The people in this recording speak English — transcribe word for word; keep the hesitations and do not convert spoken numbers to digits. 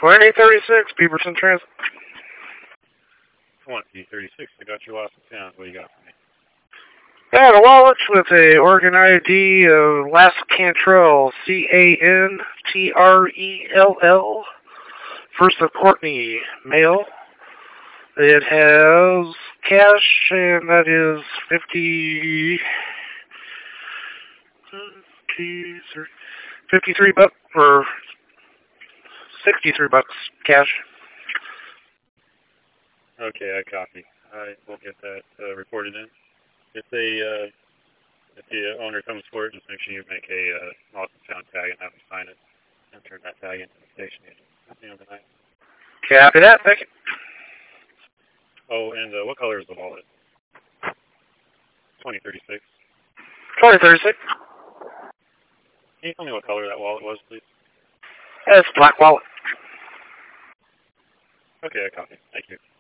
twenty thirty-six, Beaverton Transit. twenty thirty-six, I got your lost and found. What do you got for me? I had a wallet with a organ I D of Las Cantrell, C A N T R E L L. First of Courtney, male. It has cash, and that is fifty, fifty-three bucks, or sixty-three bucks cash. Okay, I copy. I will get that uh, reported in. If they, uh, if the owner comes for it, just make sure you make a uh, lost and found tag and have them sign it and turn that tag into the station agent at the end of the night. Copy that, thank you. Oh, and uh, what color is the wallet? twenty thirty-six. twenty thirty-six. Can you tell me what color that wallet was, please? That's black wallet. Okay, I copy. Thank you.